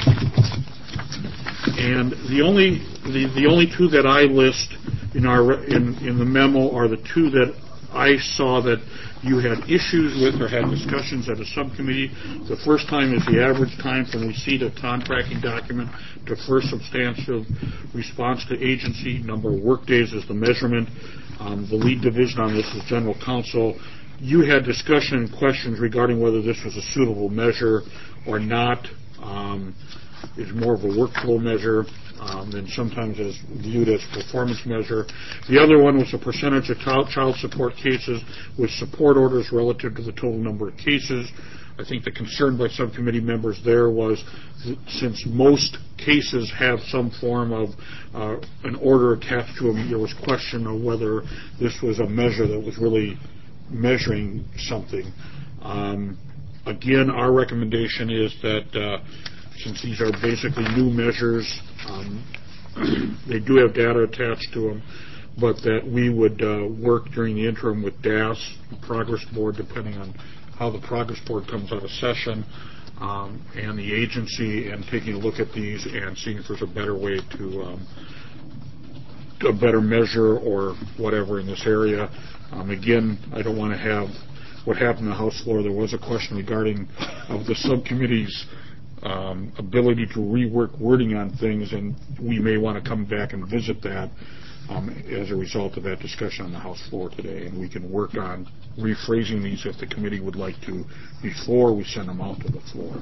And the only the, the only two that I list in our in, in the memo are the two that I saw that you had issues with or had discussions at a subcommittee. The first time is the average time from receipt of contracting document to first substantive response to agency. Number of work days is the measurement. Um, the lead division on this is General Counsel. You had discussion and questions regarding whether this was a suitable measure or not. Um, it's more of a workflow measure. Um, and sometimes is viewed as a performance measure. The other one was the percentage of child, child support cases with support orders relative to the total number of cases. I think the concern by subcommittee members there was that since most cases have some form of uh, an order attached to them, there was question of whether this was a measure that was really measuring something. Um, again, our recommendation is that uh, since these are basically new measures, um, they do have data attached to them, but that we would uh, work during the interim with D A S, the Progress Board, depending on how the Progress Board comes out of session, um, and the agency, and taking a look at these and seeing if there's a better way to, um, a better measure or whatever in this area. Um, again, I don't want to have what happened on the House floor. There was a question regarding of the subcommittee's Um, ability to rework wording on things, and we may want to come back and visit that um, as a result of that discussion on the House floor today, and we can work on rephrasing these if the committee would like to before we send them out to the floor.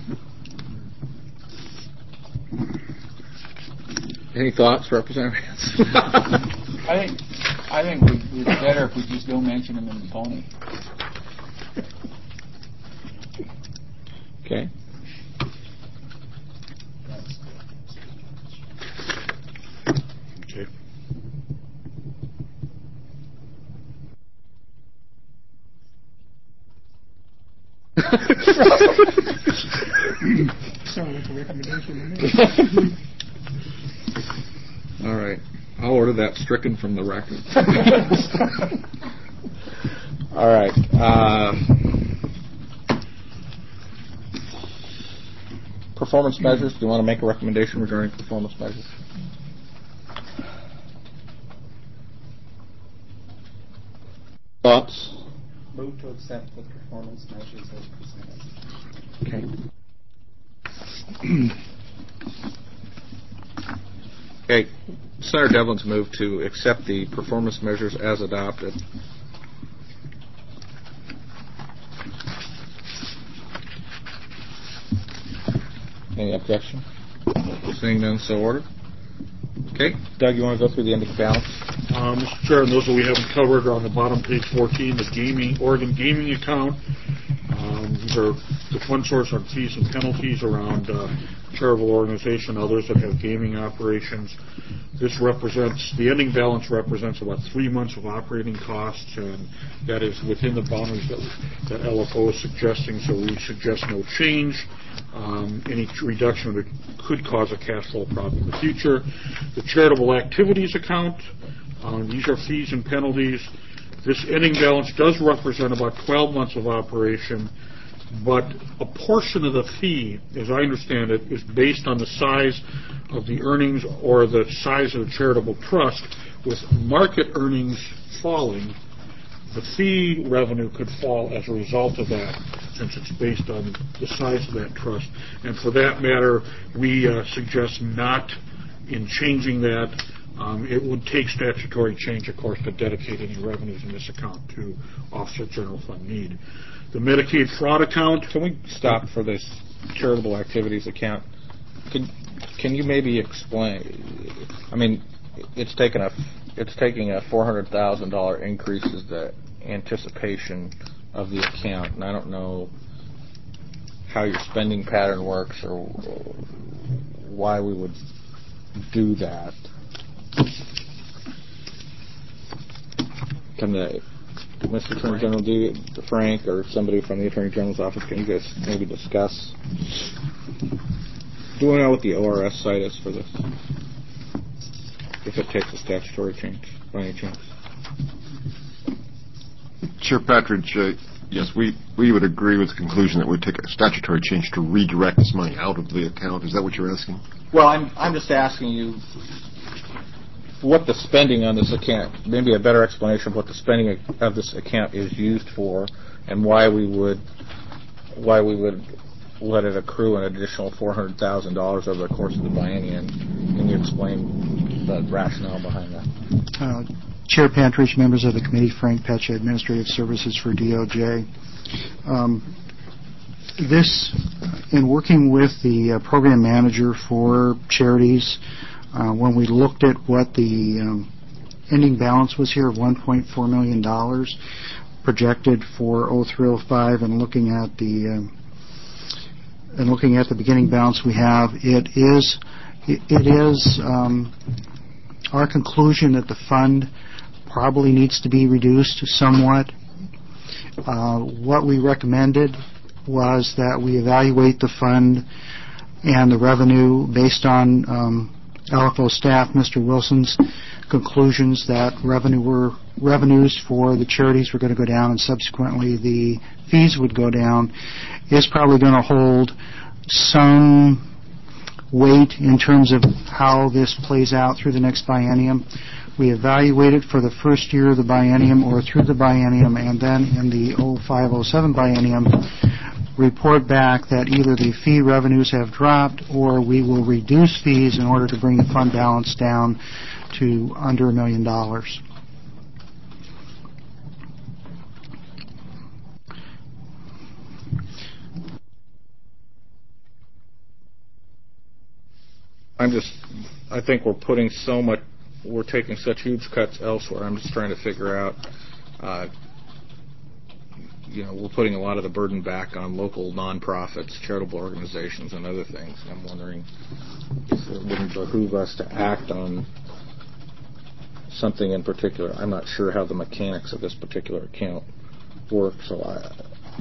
Any thoughts, Representative? I think I think it's better if we just don't mention them in the pony. Okay. Okay. Sounds like a recommendation to me. All right. I'll order that stricken from the record. All right. Uh, performance measures. Do you want to make a recommendation regarding performance measures? Thoughts? Move to accept the performance measures as presented. Okay. Okay. Senator Devlin's moved to accept the performance measures as adopted. Any objection? Seeing none, so ordered. Okay. Doug, you want to go through the ending balance? Uh, Mister Chair, and those that we haven't covered are on the bottom page fourteen, the gaming, Oregon gaming account. Um, these are the fund source on fees and penalties around uh, charitable organization, others that have gaming operations. This represents, the ending balance represents about three months of operating costs, and that is within the boundaries that, that L F O is suggesting, so we suggest no change. Um, any reduction would, could cause a cash flow problem in the future. The charitable activities account, um, these are fees and penalties. This ending balance does represent about twelve months of operation, but a portion of the fee, as I understand it, is based on the size of the earnings or the size of the charitable trust. With market earnings falling, the fee revenue could fall as a result of that, since it's based on the size of that trust. And for that matter, we uh, suggest not in changing that. Um, it would take statutory change, of course, to dedicate any revenues in this account to offset general fund need. The Medicaid fraud account. Can we stop for this charitable activities account? Can can you maybe explain? I mean, it's taken a it's taking a four hundred thousand dollar increase as the anticipation of the account, and I don't know how your spending pattern works or why we would do that. Can the Mister Attorney General, do Frank, or somebody from the Attorney General's office, can you guys maybe discuss? Do we know what the O R S site is for this? If it takes a statutory change, by any chance? Chair Patridge, uh, yes, we, we would agree with the conclusion that it would take a statutory change to redirect this money out of the account. Is that what you're asking? Well, I'm I'm just asking you what the spending on this account, maybe a better explanation of what the spending of this account is used for, and why we would why we would let it accrue an additional four hundred thousand dollars over the course of the biennium. Can you explain the rationale behind that? Uh, Chair Patridge, members of the committee, Frank Pecha, Administrative Services for D O J. Um, this, in working with the uh, program manager for charities, uh, when we looked at what the um, ending balance was here of one point four million dollars projected for oh three oh five, and looking at the um, and looking at the beginning balance we have, it is it, it is um, our conclusion that the fund probably needs to be reduced somewhat. Uh, what we recommended was that we evaluate the fund and the revenue based on um, L F O staff, Mister Wilson's conclusions that revenue were revenues for the charities were going to go down, and subsequently the fees would go down, is probably going to hold some weight in terms of how this plays out through the next biennium. We evaluated for the first year of the biennium or through the biennium, and then in the oh five oh seven biennium report back that either the fee revenues have dropped or we will reduce fees in order to bring the fund balance down to under a million dollars. I'm just, I think we're putting so much, we're taking such huge cuts elsewhere. I'm just trying to figure out, uh, you know, we're putting a lot of the burden back on local nonprofits, charitable organizations, and other things. I'm wondering if it wouldn't behoove us to act on something in particular. I'm not sure how the mechanics of this particular account work, so I...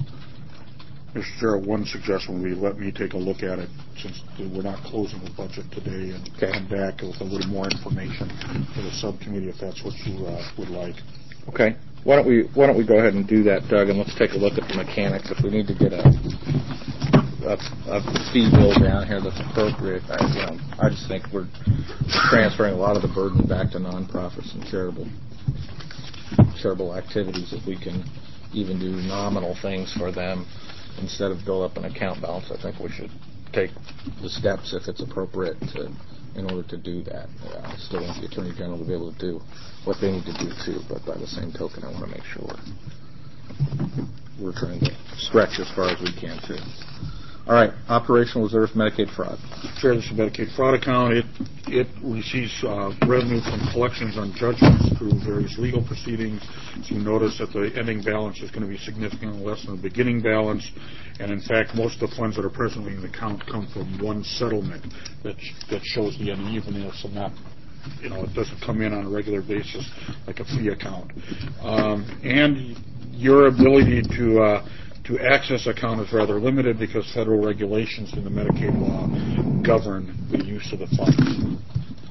Mister Chair, one suggestion would be let me take a look at it, since we're not closing the budget today, and okay. come back with a little more information for the subcommittee if that's what you uh, would like. Okay. Why don't we Why don't we go ahead and do that, Doug, and let's take a look at the mechanics. If we need to get a a, a fee bill down here that's appropriate, I, you know, I just think we're transferring a lot of the burden back to nonprofits and charitable charitable activities. If we can even do nominal things for them instead of build up an account balance, I think we should take the steps, if it's appropriate, to, in order to do that. Uh, I still want the Attorney General to be able to do what they need to do too, but by the same token, I want to make sure we're, we're trying to stretch as far as we can too. All right, operational reserve Medicaid fraud. Chair, this is the Medicaid fraud account. It it receives uh, revenue from collections on judgments through various legal proceedings. So you notice that the ending balance is going to be significantly less than the beginning balance, and in fact, most of the funds that are presently in the account come from one settlement that that shows the unevenness, and not, you know, it doesn't come in on a regular basis like a fee account. Um, and your ability to uh, to access account is rather limited because federal regulations in the Medicaid law govern the use of the funds.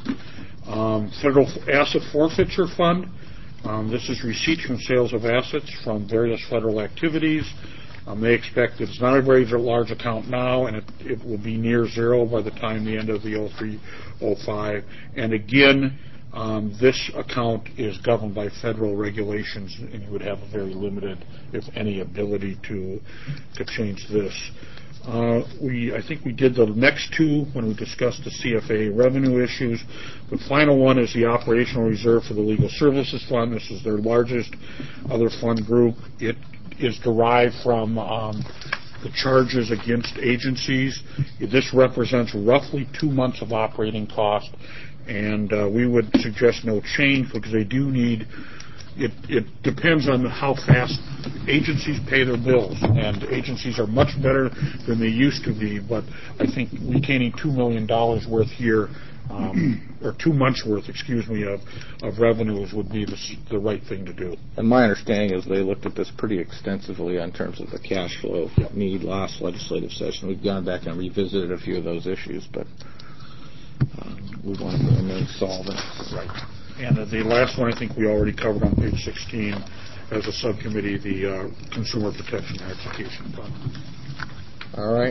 Um, federal Asset Forfeiture Fund. Um, this is receipts from sales of assets from various federal activities. Um, they expect it's not a very large account now, and it, it will be near zero by the time the end of the oh three oh five. And again, Um, this account is governed by federal regulations, and you would have a very limited, if any, ability to to change this. Uh, we, I think we did the next two when we discussed the C F A revenue issues. The final one is the operational reserve for the Legal Services Fund. This is their largest other fund group. It is derived from um, the charges against agencies. This represents roughly two months of operating cost, and uh, we would suggest no change because they do need. It, it depends on how fast agencies pay their bills, and agencies are much better than they used to be, but I think retaining two million dollars worth here, um, or two months worth, excuse me, of, of revenues would be the, the right thing to do. And my understanding is they looked at this pretty extensively in terms of the cash flow Yep. need last legislative session. We've gone back and revisited a few of those issues, but um, we want to go in there and solve it. Right. And uh, the last one I think we already covered on page sixteen as a subcommittee, the uh, Consumer Protection Education Fund. All right.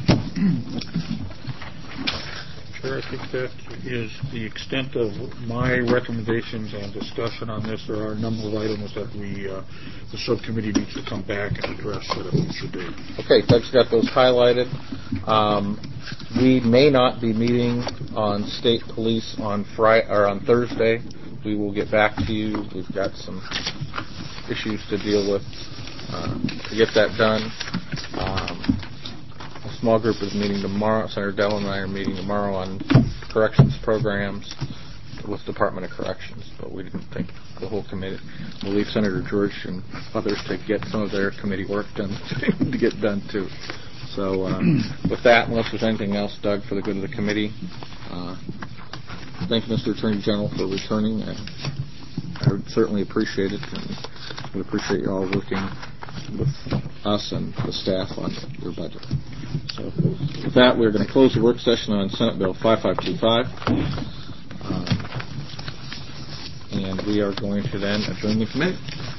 Chair, I think that is the extent of my recommendations and discussion on this. There are a number of items that we, uh, the subcommittee needs to come back and address at a future date. Okay, Doug's got those highlighted. Um, we may not be meeting on state police on Friday or on Thursday. We will get back to you. We've got some issues to deal with uh, to get that done. Um, a small group is meeting tomorrow. Senator Dell and I are meeting tomorrow on corrections programs with Department of Corrections, but we didn't think the whole committee. We'll leave Senator George and others to get some of their committee work done to get done too. So um, with that, unless there's anything else, Doug, for the good of the committee, uh, thank you, Mister Attorney General, for returning. And I would certainly appreciate it, and we appreciate you all working with us and the staff on your budget. So with that, we're going to close the work session on Senate Bill five five two five. Um, and we are going to then adjourn the committee.